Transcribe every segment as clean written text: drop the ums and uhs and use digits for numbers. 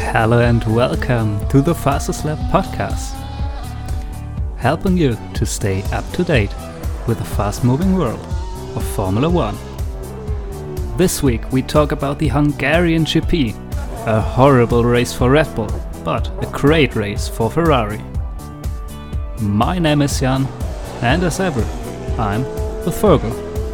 Hello and welcome to the Fastest Lap podcast, helping you to stay up to date with the fast-moving world of Formula One. This week we talk about the Hungarian GP, a horrible race for Red Bull, but a great race for Ferrari. My name is Jan, and as ever, I'm with Vogel.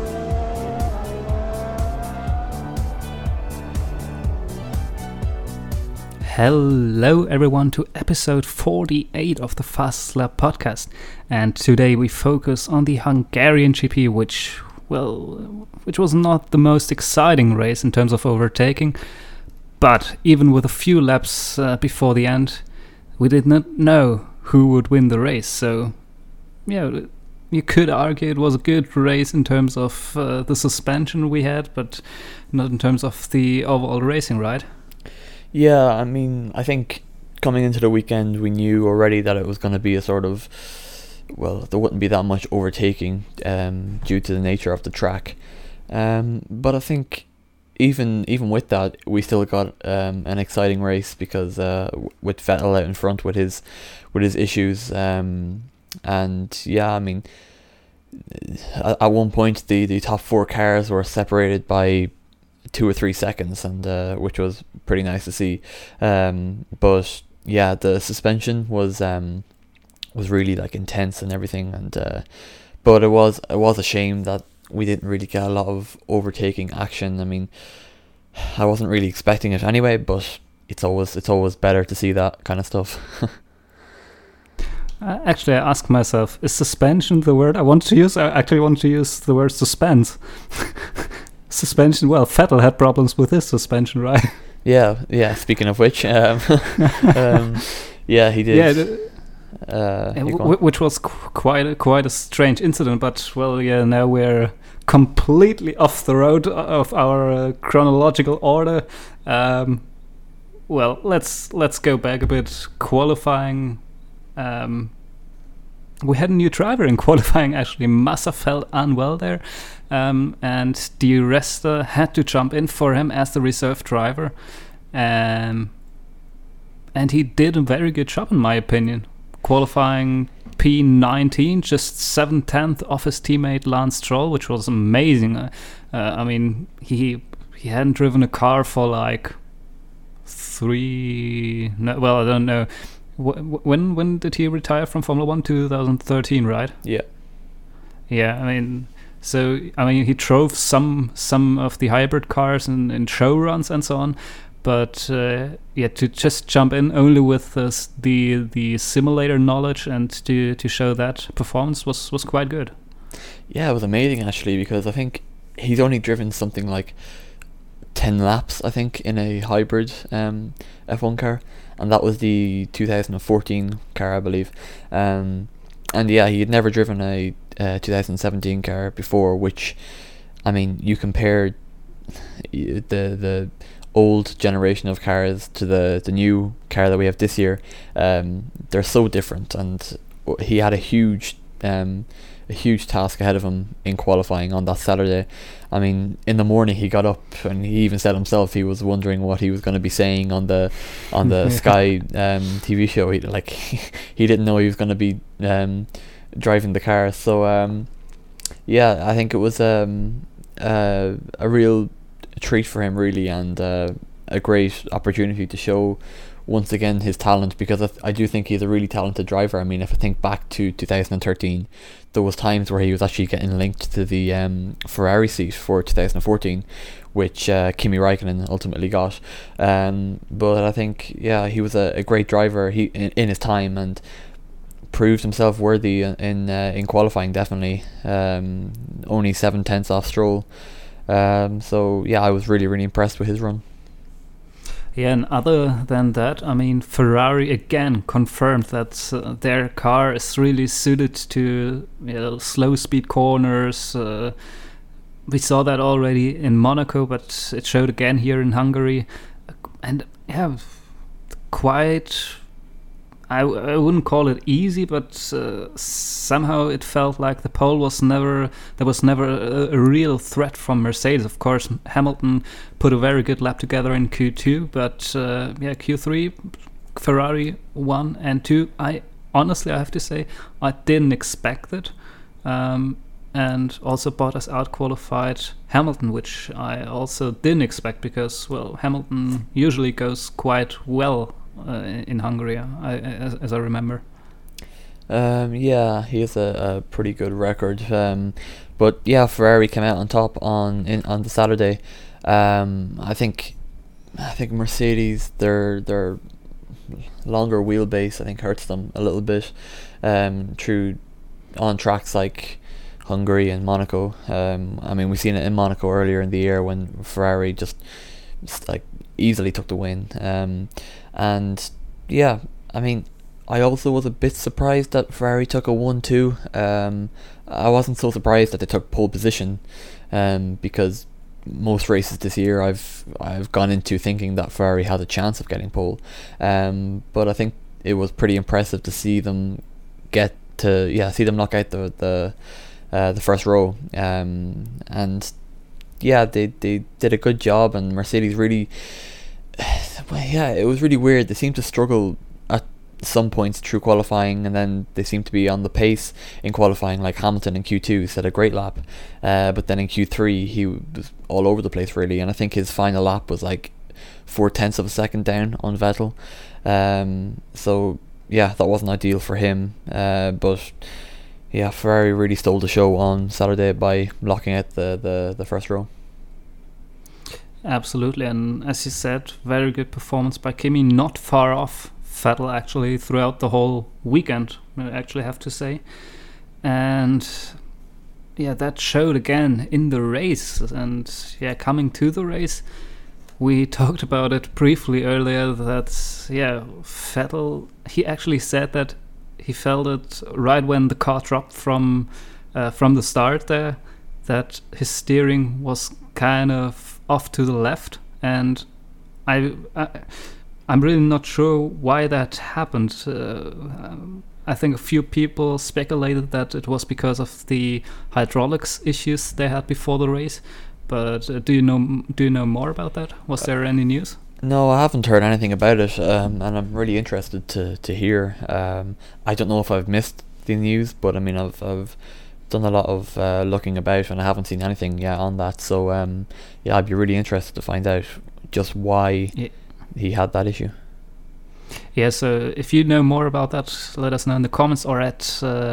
Hello everyone to episode 48 of the Fastest Lap podcast, and today we focus on the Hungarian GP, which was not the most exciting race in terms of overtaking, but even with a few laps before the end, we did not know who would win the race. So, yeah, you could argue it was a good race in terms of the suspension we had, but not in terms of the overall racing, right? Yeah, I mean, I think coming into the weekend, we knew already that it was going to be a sort of, there wouldn't be that much overtaking due to the nature of the track. But I think even with that, we still got an exciting race because with Vettel out in front with his issues, and yeah, I mean, at one point the top four cars were separated by 2 or 3 seconds, and which was pretty nice to see. But yeah, the suspension was really like intense and everything, and but it was a shame that we didn't really get a lot of overtaking action. I mean, I wasn't really expecting it anyway, but it's always better to see that kind of stuff. Actually, I asked myself, is suspension the word I want to use? I actually want to use the word suspense. Suspension. Well, Vettel had problems with his suspension, right? Yeah. Speaking of which, yeah, he did. Yeah, which was quite a strange incident. But well, yeah, now we're completely off the road of our chronological order. Well, let's go back a bit. Qualifying. We had a new driver in qualifying. Actually, Massa felt unwell there. And Di Resta had to jump in for him as the reserve driver, and he did a very good job in my opinion, qualifying P19, just 7/10 off his teammate Lance Stroll, which was amazing. I mean, he hadn't driven a car for like I don't know, when did he retire from Formula 1? 2013, right? Yeah, I mean, so he drove some of the hybrid cars in show runs and so on, but to just jump in only with the simulator knowledge and to show that performance was quite good. Yeah, it was amazing actually, because I think he's only driven something like 10 laps, I think, in a hybrid F1 car, and that was the 2014 car, I believe. And yeah, he had never driven a 2017 car before, which, I mean, you compare the old generation of cars to the new car that we have this year, they're so different, and he had a huge task ahead of him in qualifying on that Saturday. I mean, in the morning he got up and he even said himself he was wondering what he was going to be saying on the Sky TV show. He didn't know he was going to be driving the car. So yeah, I think it was a real treat for him, really, and a great opportunity to show once again his talent, because I do think he's a really talented driver. I mean, if I think back to 2013, there was times where he was actually getting linked to the Ferrari seat for 2014, which Kimi Räikkönen ultimately got. But I think, yeah, he was a great driver in his time, and proved himself worthy in qualifying, definitely. Only 7/10 off Stroll. So yeah, I was really, really impressed with his run. Yeah, and other than that, I mean, Ferrari again confirmed that their car is really suited to slow speed corners. We saw that already in Monaco, but it showed again here in Hungary. And yeah, quite I wouldn't call it easy, but somehow it felt like the pole was never a real threat from Mercedes. Of course, Hamilton put a very good lap together in Q2, but Q3 Ferrari 1 and 2. I have to say I didn't expect it. And also Bottas out-qualified Hamilton, which I also didn't expect because, well, Hamilton usually goes quite well in Hungary, as I remember. He has a pretty good record. But yeah, Ferrari came out on top on the Saturday. I think Mercedes, their longer wheelbase, I think, hurts them a little bit. Through on tracks like Hungary and Monaco. I mean, we've seen it in Monaco earlier in the year when Ferrari just like easily took the win. And yeah, I mean, I also was a bit surprised that Ferrari took a 1-2. I wasn't so surprised that they took pole position, because most races this year I've gone into thinking that Ferrari had a chance of getting pole. But I think it was pretty impressive to see them knock out the first row, and yeah, they did a good job, and Mercedes really, it was really weird. They seemed to struggle at some points through qualifying, and then they seemed to be on the pace in qualifying, like Hamilton in Q2 set a great lap, but then in Q3 he was all over the place really, and I think his final lap was like 0.4 of a second down on Vettel. So yeah, that wasn't ideal for him, but yeah, Ferrari really stole the show on Saturday by locking out the first row. Absolutely, and as you said, very good performance by Kimi, not far off Vettel actually throughout the whole weekend, I actually have to say. And yeah, that showed again in the race. And yeah, coming to the race, we talked about it briefly earlier that Vettel, he actually said that he felt it right when the car dropped from the start there, that his steering was kind of off to the left, and I'm really not sure why that happened. I think a few people speculated that it was because of the hydraulics issues they had before the race. But do you know more about that? Was there any news? No, I haven't heard anything about it, and I'm really interested to hear. I don't know if I've missed the news, but I mean, I've done a lot of looking about, and I haven't seen anything yet on that. So I'd be really interested to find out just why he had that issue. Yeah, so if you know more about that, let us know in the comments or at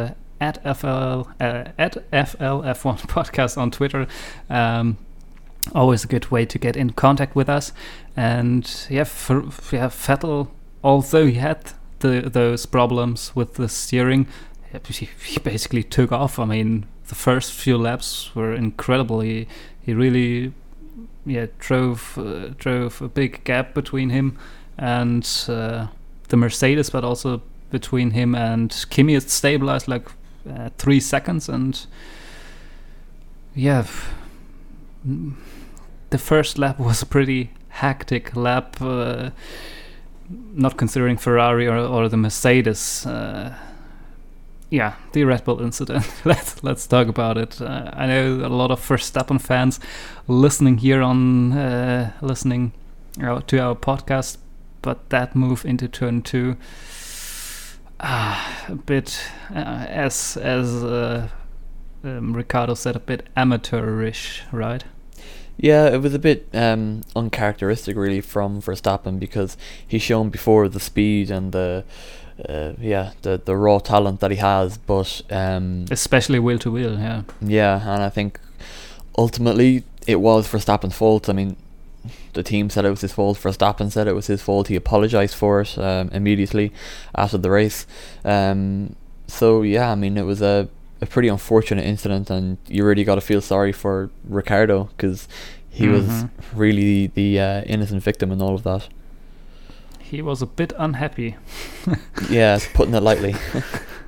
FLF1 podcast on Twitter. Always a good way to get in contact with us. And Vettel, although he had those problems with the steering, he basically took off. I mean, the first few laps were incredible. He really drove a big gap between him and the Mercedes, but also between him and Kimi. It stabilized like 3 seconds, and the first lap was a pretty hectic lap, not considering Ferrari or the Mercedes. The Red Bull incident. Let's talk about it. I know a lot of Verstappen fans listening here listening to our podcast, but that move into turn 2, a bit as Ricardo said, a bit amateurish, right? Yeah, it was a bit uncharacteristic really from Verstappen, because he's shown before the speed and the raw talent that he has, but especially wheel to wheel, and I think ultimately it was Verstappen's fault. I mean, the team said it was his fault, Verstappen said it was his fault, he apologised for it immediately after the race. I mean, it was a pretty unfortunate incident, and you really got to feel sorry for Ricardo, because he was really the innocent victim in all of that. He was a bit unhappy. Yeah, putting it lightly.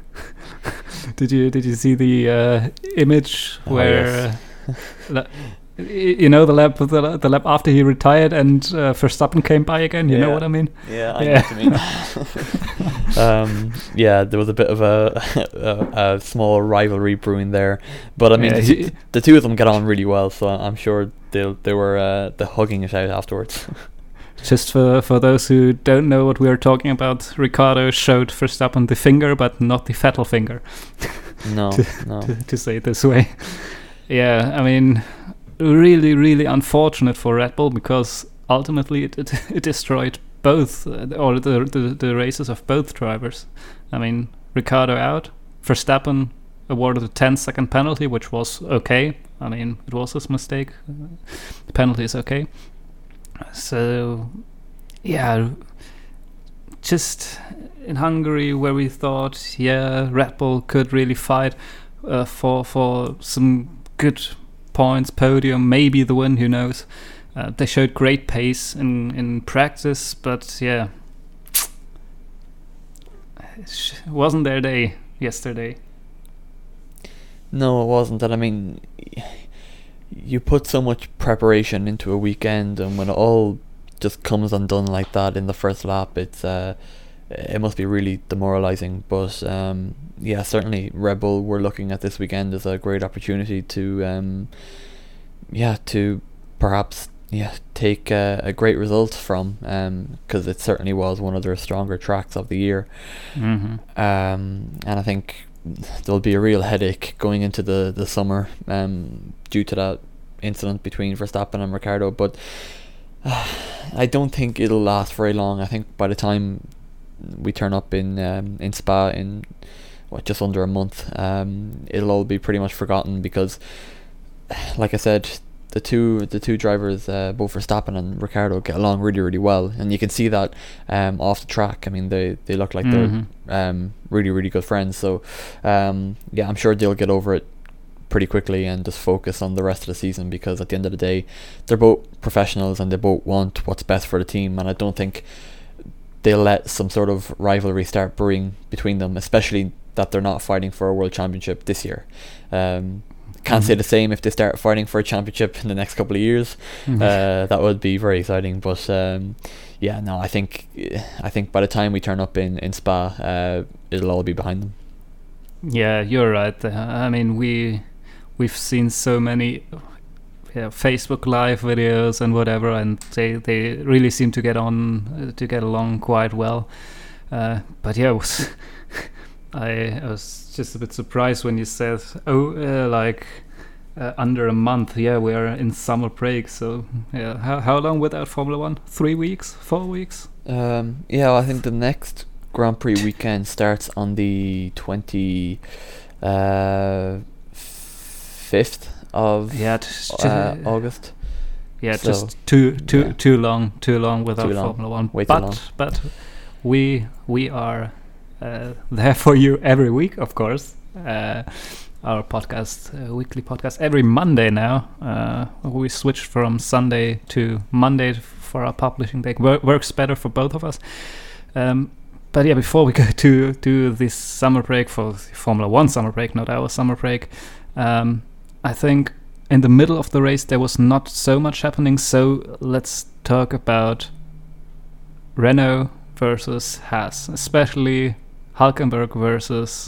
Did you see the image where You know, the lap after he retired and Verstappen came by again. You know what I mean? Yeah, I know what you mean. Yeah, there was a bit of a small rivalry brewing there, but I mean, the two of them get on really well, so I'm sure they were hugging it out afterwards. Just for those who don't know what we are talking about, Ricciardo showed Verstappen the finger, but not the Vettel finger. No, to say it this way. Yeah, I mean, really, really unfortunate for Red Bull, because ultimately it destroyed both, or the races of both drivers. I mean, Ricciardo out, Verstappen awarded a 10-second penalty, which was okay. I mean, it was his mistake. The penalty is okay. So, yeah, just in Hungary, where we thought, Red Bull could really fight for some good points, podium, maybe the win, who knows. They showed great pace in practice, but it wasn't their day yesterday. No, it wasn't. And I mean, you put so much preparation into a weekend, and when it all just comes undone like that in the first lap, it must be really demoralizing. But certainly Red Bull were looking at this weekend as a great opportunity to perhaps take a great result from, because it certainly was one of their stronger tracks of the year. Mm-hmm. And I think there'll be a real headache going into the summer due to that incident between Verstappen and Ricciardo, but I don't think it'll last very long. I think by the time we turn up in Spa in just under a month, it'll all be pretty much forgotten, because like I said, the two drivers, both Verstappen and Ricciardo, get along really, really well, and you can see that off the track. I mean, they look like they're really, really good friends. So I'm sure they'll get over it pretty quickly and just focus on the rest of the season, because at the end of the day, they're both professionals and they both want what's best for the team, and I don't think they'll let some sort of rivalry start brewing between them, especially that they're not fighting for a world championship this year. Can't say the same if they start fighting for a championship in the next couple of years. That would be very exciting. But I think by the time we turn up in Spa, it'll all be behind them. Yeah, you're right. I mean, we've seen so many Facebook Live videos and whatever, and they really seem to get along quite well. But yeah, I was just a bit surprised when you said, under a month. Yeah, we are in summer break. So yeah, how long without Formula One? 3 weeks? 4 weeks? I think the next Grand Prix weekend starts on the 25th of August. Yeah, so, just too long without Formula One. Way too long. But we are there for you every week, of course. Our podcast, weekly podcast, every Monday now. We switched from Sunday to Monday for our publishing day. Works better for both of us. But yeah, before we go to this summer break, for the Formula One summer break, not our summer break, I think in the middle of the race there was not so much happening. So let's talk about Renault versus Haas, especially Hülkenberg versus,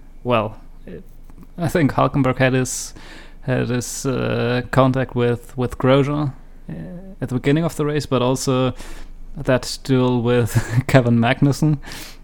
I think Hülkenberg had his contact with Grosjean at the beginning of the race, but also that duel with Kevin Magnussen,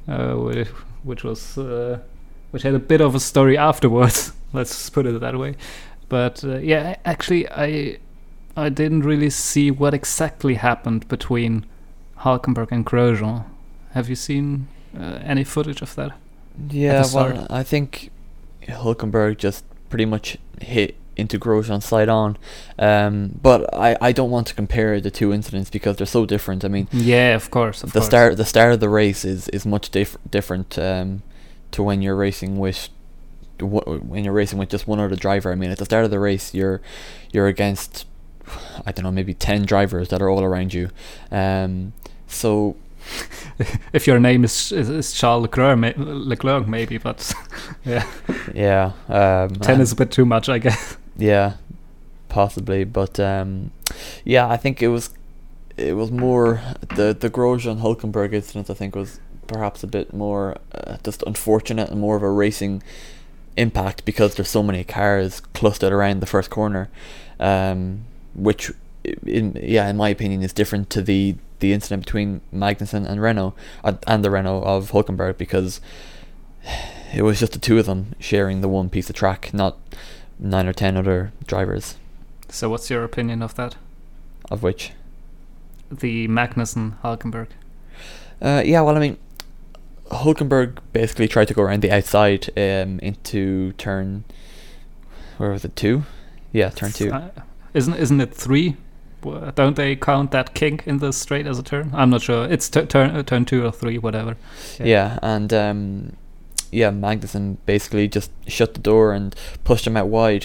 which had a bit of a story afterwards. Let's put it that way. But actually, I didn't really see what exactly happened between Hülkenberg and Grosjean. Have you seen any footage of that? Yeah, well, I think Hülkenberg just pretty much hit into Grosjean side on, but I don't want to compare the two incidents because they're so different. I mean, yeah, of course. The start of the race is much different to when you're racing with just one other driver. I mean, at the start of the race, you're against, I don't know, maybe 10 drivers that are all around you. So if your name is Charles Leclerc, maybe, but yeah. 10 is a bit too much, I guess. Yeah, possibly. But yeah, I think it was more the Grosjean Hulkenberg incident. I think was perhaps a bit more just unfortunate and more of a racing impact because there's so many cars clustered around the first corner, which in my opinion is different to the incident between Magnussen and Renault and the Renault of Hulkenberg, because it was just the two of them sharing the one piece of track, not 9 or 10 other drivers. So what's your opinion of that? Of which? The Magnussen Hulkenberg. Yeah, well, I mean, Hulkenberg basically tried to go around the outside into turn, where was it, 2? Yeah, turn 2. Isn't it 3? Don't they count that kink in the straight as a turn? I'm not sure. It's turn 2 or 3, whatever. Yeah, and Magnussen basically just shut the door and pushed him out wide.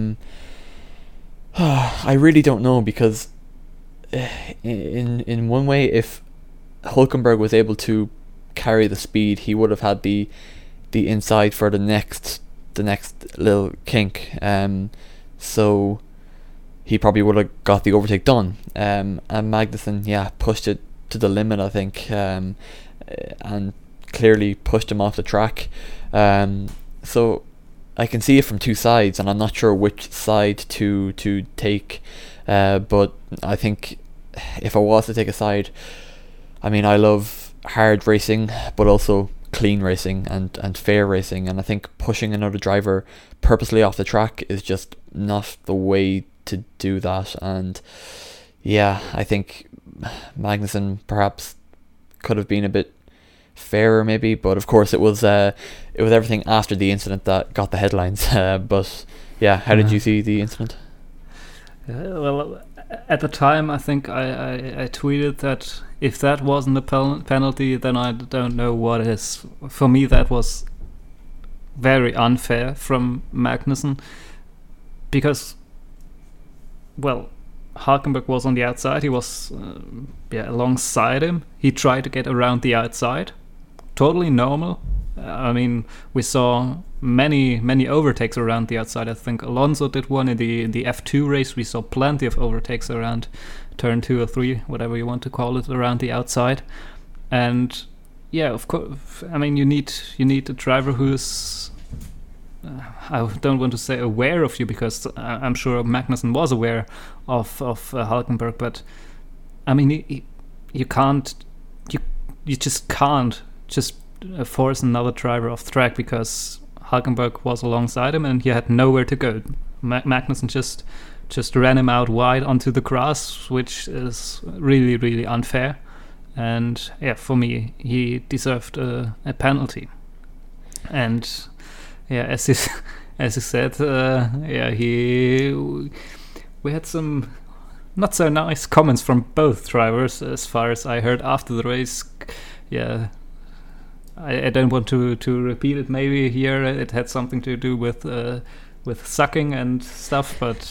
I really don't know, because in one way, if Hulkenberg was able to carry the speed, he would have had the inside for the next little kink. So he probably would have got the overtake done. And Magnussen, pushed it to the limit, I think, and clearly pushed him off the track. So I can see it from two sides, and I'm not sure which side to take. But I think if I was to take a side, I mean, I love hard racing, but also clean racing and fair racing. And I think pushing another driver purposely off the track is just not the way to do that. And yeah, I think Magnussen perhaps could have been a bit fairer maybe, but of course it was everything after the incident that got the headlines. But yeah, how did you see the incident? Well, at the time, I think I tweeted that if that wasn't a penalty, then I don't know what is. For me, that was very unfair from Magnussen, because, well, Hulkenberg was on the outside. He was alongside him. He tried to get around the outside. Totally normal. I mean, we saw many overtakes around the outside. I think Alonso did one in the F2 race. We saw plenty of overtakes around turn 2 or 3, whatever you want to call it, around the outside. And yeah, of course, I mean, you need a driver who's I don't want to say aware of you, because I'm sure Magnussen was aware of Hulkenberg, but I mean, you just can't force another driver off track, because Hulkenberg was alongside him and he had nowhere to go. Magnussen just ran him out wide onto the grass, which is really, really unfair. And yeah, for me, he deserved a penalty. And yeah, as you said, we had some not so nice comments from both drivers, as far as I heard after the race. Yeah, I don't want to repeat it. Maybe here it had something to do with sucking and stuff, but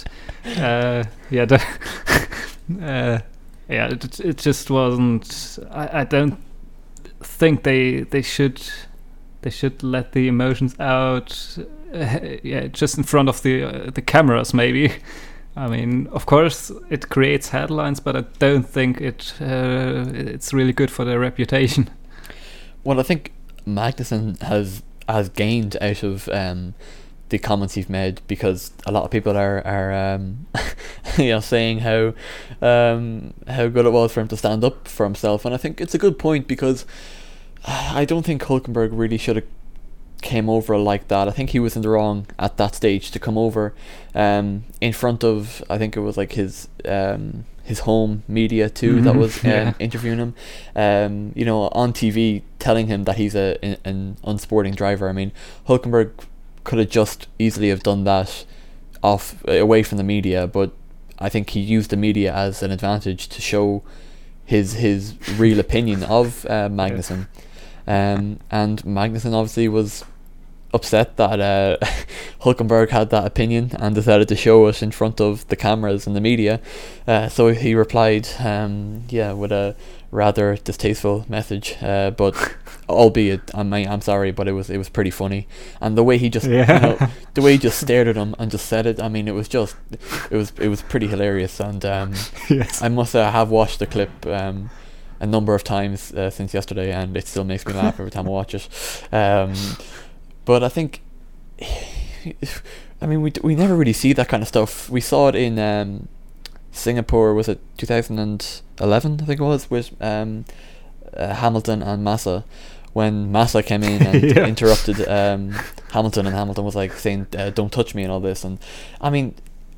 it just wasn't. I don't think they should let the emotions out. Just in front of the cameras, maybe. I mean, of course, it creates headlines, but I don't think it's really good for their reputation. Well, I think Magnussen has gained out of the comments he's made, because a lot of people are saying how good it was for him to stand up for himself, and I think it's a good point, because I don't think Hulkenberg really should have came over like that. I think he was in the wrong at that stage to come over in front of, I think it was like his home media too, that was interviewing him, on TV, telling him that he's an unsporting driver. I mean, Hulkenberg could have just easily have done that away from the media, but I think he used the media as an advantage to show his real opinion of Magnussen. And Magnussen obviously was upset that Hulkenberg had that opinion and decided to show it in front of the cameras and the media. So he replied, with a rather distasteful message. But albeit I'm sorry, but it was pretty funny, and the way he just the way he just stared at him and just said it. I mean, it was pretty hilarious, and Yes. I must say I have watched the clip a number of times since yesterday, and it still makes me laugh every time I watch it. But I think, I mean, we never really see that kind of stuff. We saw it in Singapore, was it 2011? I think it was, with Hamilton and Massa, when Massa came in and interrupted Hamilton, and Hamilton was like saying, "Don't touch me" and all this. And I mean,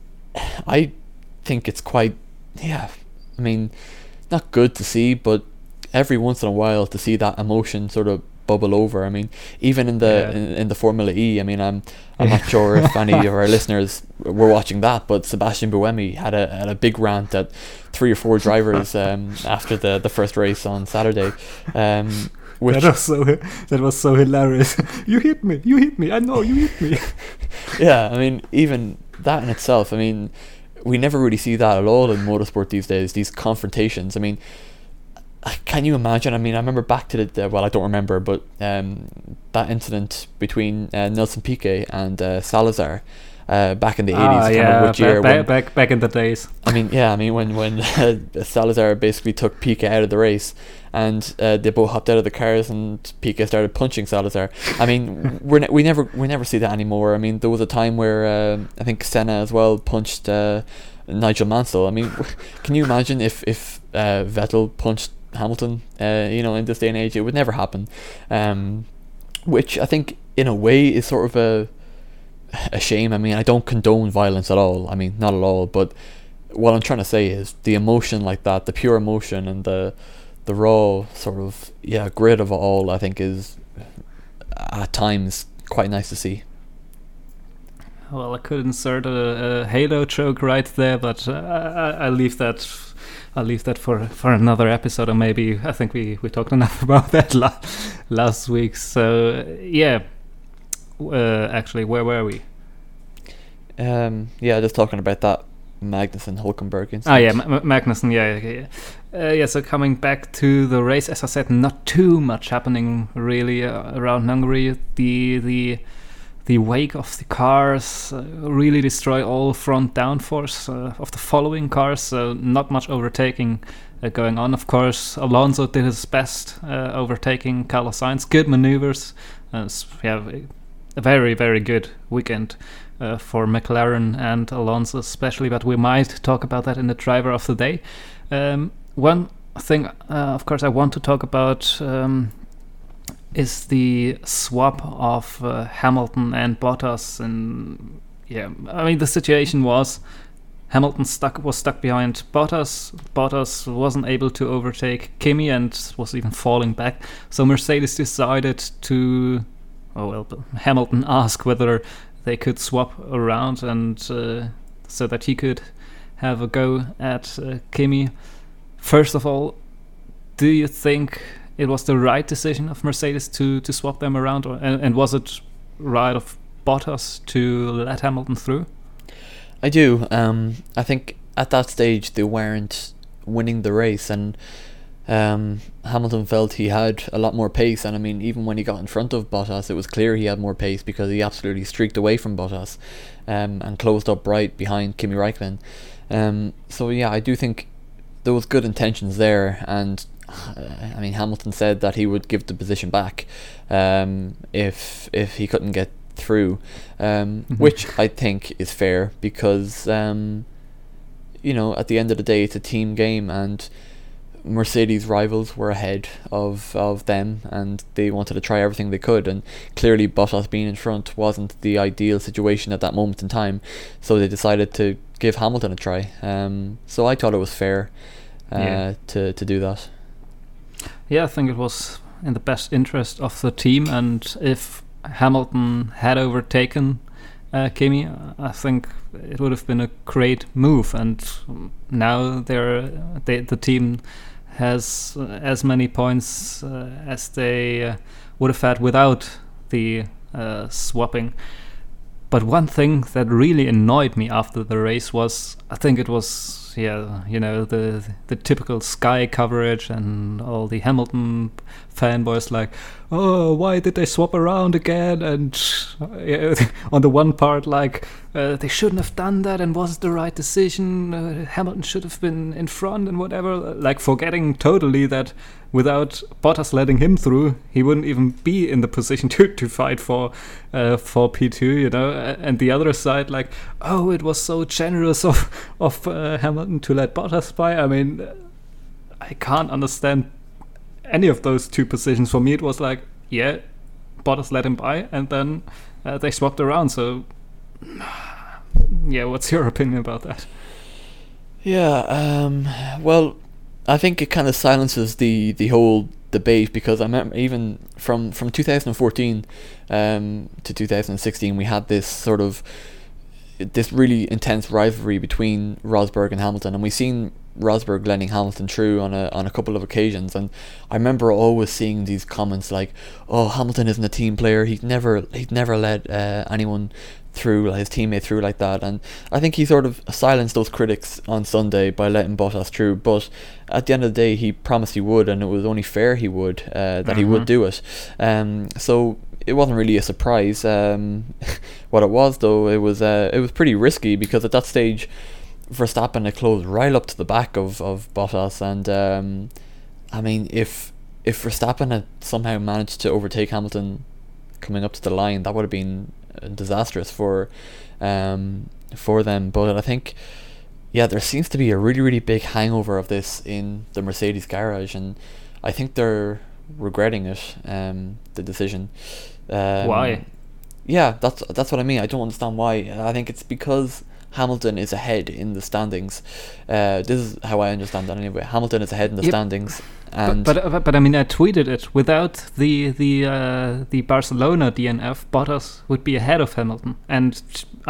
I think it's quite, I mean, not good to see, but every once in a while to see that emotion sort of bubble over. I mean, even in the in the Formula E, I mean, I'm not sure if any of our listeners were watching that, but Sebastian Buemi had a big rant at 3 or 4 drivers after the first race on Saturday. Which that was so hilarious. You hit me, I know you hit me. Yeah, I mean, even that in itself, I mean, we never really see that at all in motorsport these days, these confrontations. I mean, can you imagine? I mean, I remember back to well, I don't remember, but that incident between Nelson Piquet and Salazar back in the 80s. I can't remember which year. Back in the days. I mean, when Salazar basically took Piquet out of the race, and they both hopped out of the cars, and Piquet started punching Salazar. I mean, we never see that anymore. I mean, there was a time where I think Senna as well punched Nigel Mansell. I mean, can you imagine if Vettel punched Hamilton? In this day and age, it would never happen. Which I think, in a way, is sort of a shame. I mean, I don't condone violence at all. I mean, not at all. But what I'm trying to say is the emotion like that, the pure emotion, and the raw sort of grit of it all, I think is at times quite nice to see. Well, I could insert a Halo joke right there, but I'll leave that. I'll leave that for another episode, or maybe I think we talked enough about that last week. So actually, where were we? Just talking about that Magnussen Hulkenberg incident. Magnussen. So coming back to the race, as I said, not too much happening really around Hungary. The wake of the cars really destroy all front downforce of the following cars, so not much overtaking going on. Of course, Alonso did his best overtaking Carlos Sainz. Good maneuvers. A very, very good weekend for McLaren and Alonso especially, but we might talk about that in the driver of the day. One thing, of course, I want to talk about is the swap of Hamilton and Bottas. And I mean, the situation was Hamilton was stuck behind Bottas. Bottas wasn't able to overtake Kimi and was even falling back. So Mercedes decided to, Hamilton asked whether they could swap around, and so that he could have a go at Kimi. First of all, do you think it was the right decision of Mercedes to swap them around, and was it right of Bottas to let Hamilton through? I do. I think at that stage they weren't winning the race, and Hamilton felt he had a lot more pace. And I mean, even when he got in front of Bottas, it was clear he had more pace, because he absolutely streaked away from Bottas and closed up right behind Kimi Räikkönen. I do think there was good intentions there, and I mean, Hamilton said that he would give the position back if he couldn't get through, which I think is fair, because at the end of the day, it's a team game, and Mercedes rivals were ahead of them, and they wanted to try everything they could, and clearly Bottas being in front wasn't the ideal situation at that moment in time, so they decided to give Hamilton a try. So I thought it was fair to do that. Yeah, I think it was in the best interest of the team, and if Hamilton had overtaken Kimi, I think it would have been a great move, and now the team has as many points as they would have had without the swapping. But one thing that really annoyed me after the race was, I think it was yeah, the typical Sky coverage and all the Hamilton fanboys like, oh, why did they swap around again? And on the one part, like, they shouldn't have done that, and was it the right decision? Hamilton should have been in front and whatever, like forgetting totally that without Bottas letting him through, he wouldn't even be in the position to fight for P2, And the other side, like, oh, it was so generous of Hamilton to let Bottas by. I mean, I can't understand any of those two positions. For me, it was like, yeah, Bottas let him by, and then they swapped around. So, yeah, what's your opinion about that? Yeah, well, I think it kind of silences the whole debate, because I remember even from 2014 to 2016 we had this really intense rivalry between Rosberg and Hamilton, and we seen Rosberg letting Hamilton through on a couple of occasions. And I remember always seeing these comments like, "Oh, Hamilton isn't a team player. He'd never let anyone through, his teammate through like that." And I think he sort of silenced those critics on Sunday by letting Bottas through. But at the end of the day, he promised he would, and it was only fair he would he would do it. So it wasn't really a surprise. What it was, though, it was pretty risky, because at that stage Verstappen had closed right up to the back of Bottas, and I mean, if Verstappen had somehow managed to overtake Hamilton coming up to the line, that would have been disastrous for them. But I think, yeah, there seems to be a really, really big hangover of this in the Mercedes garage, and I think they're regretting it, the decision. Why? Yeah, that's what I mean. I don't understand why. I think it's because Hamilton is ahead in the standings. This is how I understand that anyway. Hamilton is ahead in the standings, and but I mean, I tweeted it. Without the Barcelona DNF, Bottas would be ahead of Hamilton, and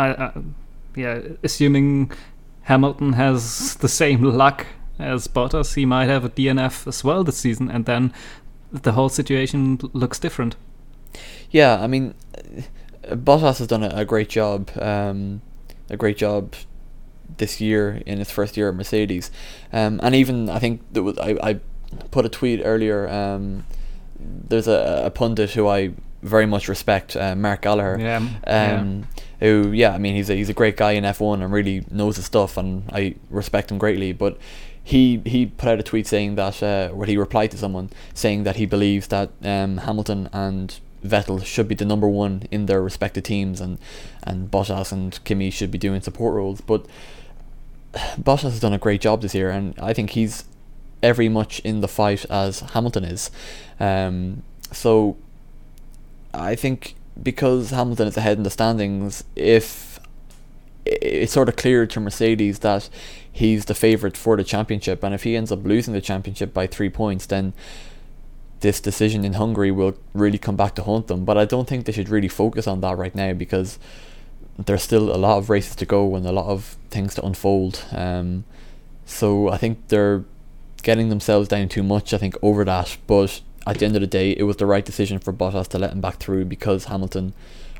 assuming Hamilton has the same luck as Bottas, he might have a DNF as well this season, and then the whole situation looks different. Yeah, I mean, Bottas has done a great job. A great job this year in his first year at Mercedes, and even I think I put a tweet earlier. There's a pundit who I very much respect, Mark Gallagher. Who, I mean, he's a great guy in F1 and really knows his stuff, and I respect him greatly. But he put out a tweet saying that, where he replied to someone saying that he believes that Hamilton and Vettel should be the number one in their respective teams, and Bottas and Kimi should be doing support roles. But Bottas has done a great job this year, and I think he's every much in the fight as Hamilton is. So I think because Hamilton is ahead in the standings, if it's sort of clear to Mercedes that he's the favourite for the championship, and if he ends up losing the championship by 3 points, then this decision in Hungary will really come back to haunt them. But I don't think they should really focus on that right now, because there's still a lot of races to go and a lot of things to unfold. So I think they're getting themselves down too much, I think, over that. But at the end of the day, it was the right decision for Bottas to let him back through, because for Hamilton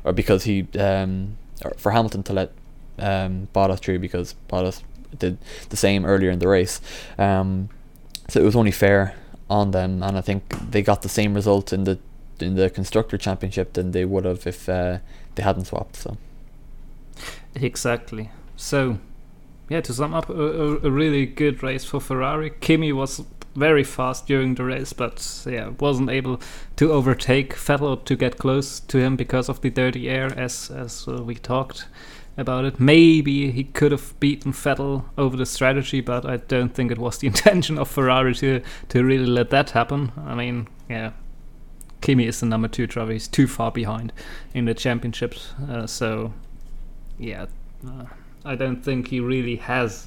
to let Bottas through, because Bottas did the same earlier in the race. So it was only fair on them, and I think they got the same result in the Constructor Championship than they would have if they hadn't swapped. So exactly. So yeah, to sum up, a really good race for Ferrari. Kimi was very fast during the race, but wasn't able to overtake Vettel, to get close to him because of the dirty air, as we talked about it. Maybe he could have beaten Vettel over the strategy, but I don't think it was the intention of Ferrari to really let that happen. I mean, Kimi is the number 2 driver. He's too far behind in the championships. I don't think he really has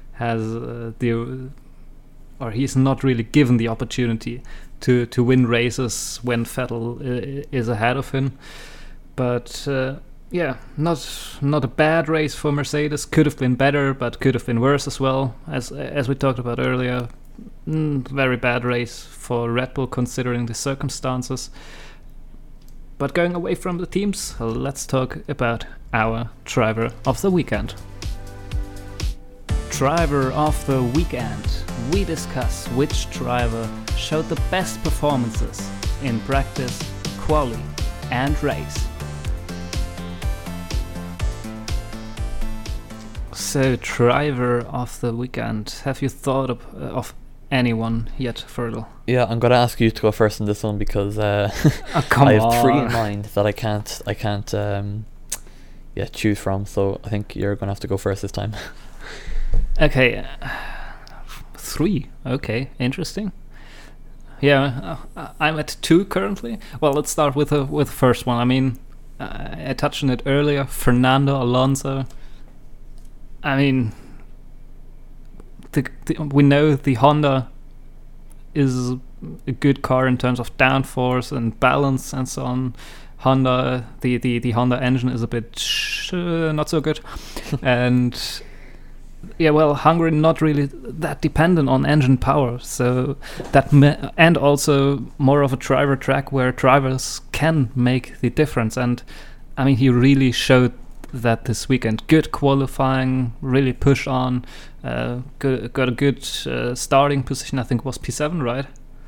he's not really given the opportunity to win races when Vettel is ahead of him. But not a bad race for Mercedes. Could have been better, but could have been worse as well. As we talked about earlier, very bad race for Red Bull considering the circumstances. But going away from the teams, let's talk about our driver of the weekend. Driver of the Weekend, we discuss which driver showed the best performances in practice, quali, and race. So, Driver of the Weekend, have you thought of anyone yet, Fergal? Yeah, I'm gonna ask you to go first in this one because Come I have on. 3 in mind that I can't choose from. So I think you're gonna have to go first this time. Okay, 3. Okay, interesting. Yeah, I'm at 2 currently. Well, let's start with the first one. I mean, I touched on it earlier. Fernando Alonso. I mean, we know the Honda is a good car in terms of downforce and balance and so on. The Honda engine is a bit not so good, and yeah, well, Hungary not really that dependent on engine power, so that and also more of a driver track where drivers can make the difference. And I mean, he really showed that this weekend. Good qualifying, really push on, got a good starting position. I think it was P7, right?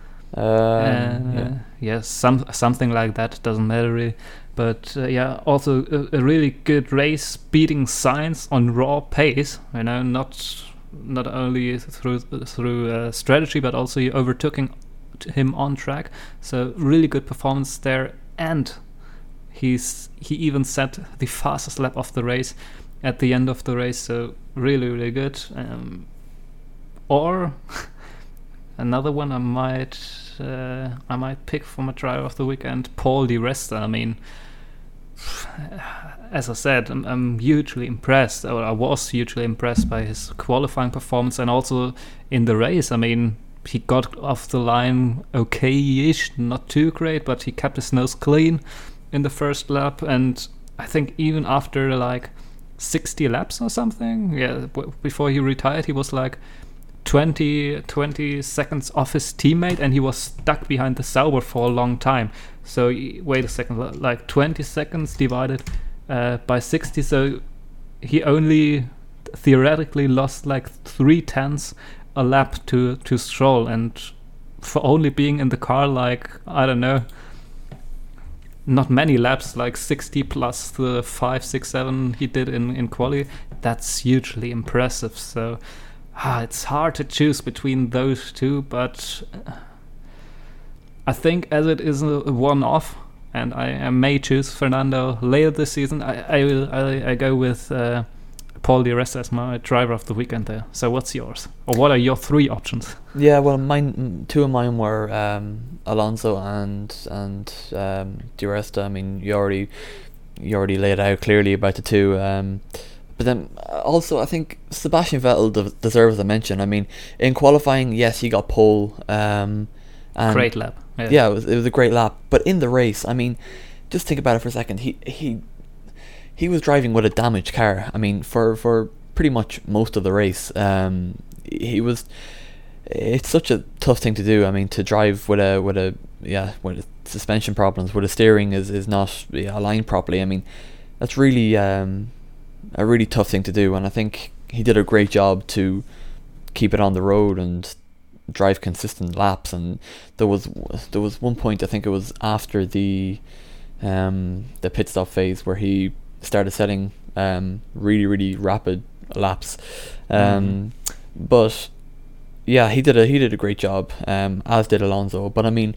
Yes, something like that. Doesn't matter really, but yeah, also a really good race, beating Sainz on raw pace. You know, not only through strategy, but also he overtook him on track. So really good performance there, and he even set the fastest lap of the race at the end of the race. So really good. Or another one I might pick for my driver of the weekend, Paul Di Resta. I mean, as I said, I'm hugely impressed, or I was hugely impressed by his qualifying performance and also in the race. I mean, he got off the line okay-ish, not too great, but he kept his nose clean in the first lap, and I think even after like 60 laps or something, before he retired, he was like 20 seconds off his teammate, and he was stuck behind the Sauber for a long time. So wait a second, like 20 seconds divided by 60, so he only theoretically lost like 3/10 a lap to Stroll, and for only being in the car like, I don't know, not many laps, like 60 plus the 5, 6, 7 he did in quali, that's hugely impressive. So it's hard to choose between those two, but I think as it is a one-off, and I may choose Fernando later this season, I go with Paul Di Resta as my driver of the weekend there. So what's yours? Or what are your 3 options? Yeah, well, 2 of mine were Alonso and Di Resta. I mean, you already laid out clearly about the 2. But then also, I think Sebastian Vettel deserves a mention. I mean, in qualifying, yes, he got pole. And great lap. Yeah, it was a great lap. But in the race, I mean, just think about it for a second. He was driving with a damaged car. I mean, for pretty much most of the race, it's such a tough thing to do. I mean, to drive with suspension problems, where the steering is not aligned properly. I mean, that's really a really tough thing to do, and I think he did a great job to keep it on the road and drive consistent laps. And there was one point, I think it was after the pit stop phase, where he started setting really rapid laps. But yeah, he did a great job, as did Alonso. But I mean,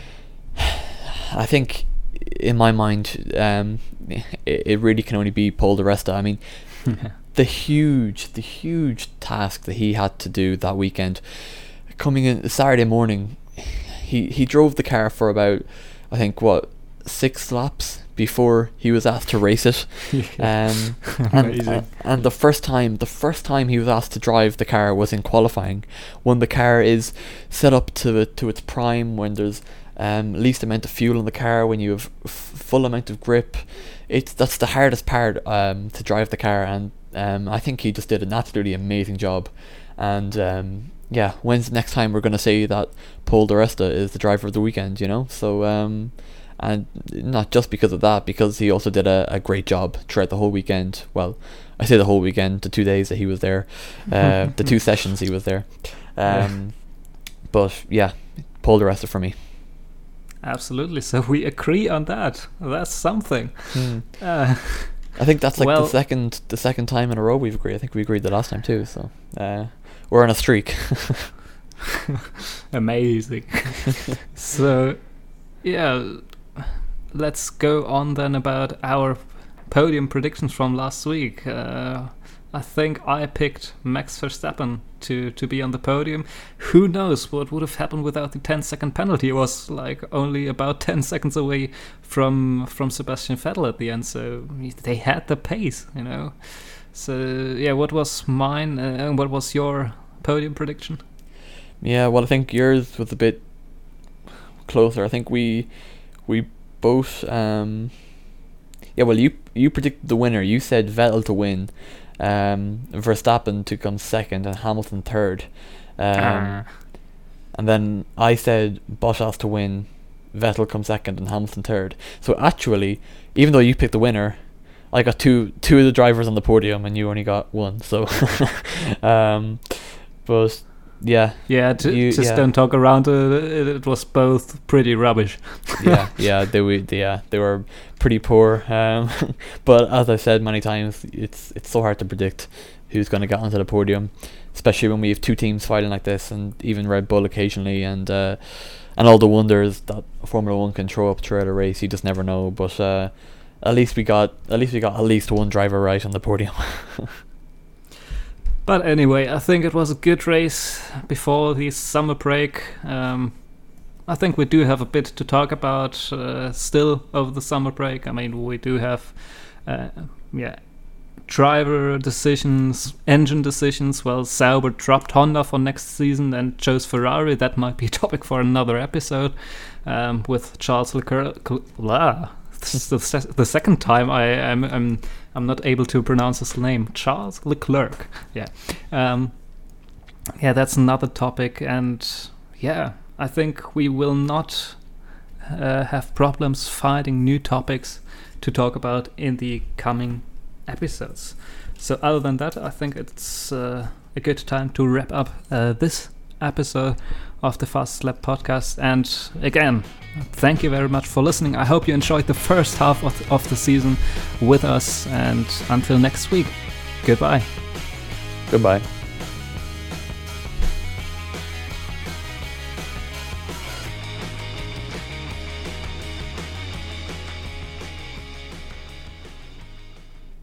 I think in my mind, it really can only be Paul Di Resta. I mean, the huge task that he had to do that weekend, coming in Saturday morning, he drove the car for about, I think, 6 laps before he was asked to race it. And the first time he was asked to drive the car was in qualifying, when the car is set up to its prime, when there's least amount of fuel in the car, when you have full amount of grip. That's the hardest part to drive the car, and I think he just did an absolutely amazing job. And when's the next time we're going to say that Paul Di Resta is the driver of the weekend, you know? So And not just because of that, because he also did a great job throughout the whole weekend. Well, I say the whole weekend, the 2 days that he was there, the 2 sessions he was there. But yeah, Paul di Resta for me. Absolutely. So we agree on that. That's something. I think that's like the second time in a row we've agreed. I think we agreed the last time too. So we're on a streak. Amazing. So yeah, let's go on then about our podium predictions from last week. I think I picked Max Verstappen to be on the podium. Who knows what would have happened without the 10-second penalty? It was like only about 10 seconds away from Sebastian Vettel at the end, so they had the pace, you know. So yeah, what was mine and what was your podium prediction? Yeah, well, I think yours was a bit closer. I think we both you predicted the winner. You said Vettel to win, Verstappen to come second, and Hamilton third. And then I said Bottas to win, Vettel come second, and Hamilton third. So actually, even though you picked the winner, I got two of the drivers on the podium, and you only got one. So, but yeah, don't talk around. It was both pretty rubbish. they were pretty poor. But as I've said many times, it's so hard to predict who's going to get onto the podium, especially when we have 2 teams fighting like this, and even Red Bull occasionally, and all the wonders that Formula 1 can throw up throughout a race. You just never know. But at least we got at least one driver right on the podium. But anyway, I think it was a good race before the summer break. I think we do have a bit to talk about still over the summer break. I mean, we do have driver decisions, engine decisions. Well, Sauber dropped Honda for next season and chose Ferrari. That might be a topic for another episode with Charles Leclerc. This is the second time I'm not able to pronounce his name. Charles Leclerc. Yeah. That's another topic, and yeah, I think we will not have problems finding new topics to talk about in the coming episodes. So other than that, I think it's a good time to wrap up this episode of the Fast Lap podcast. And again, thank you very much for listening. I hope you enjoyed the first half of the season with us, and until next week, goodbye. Goodbye.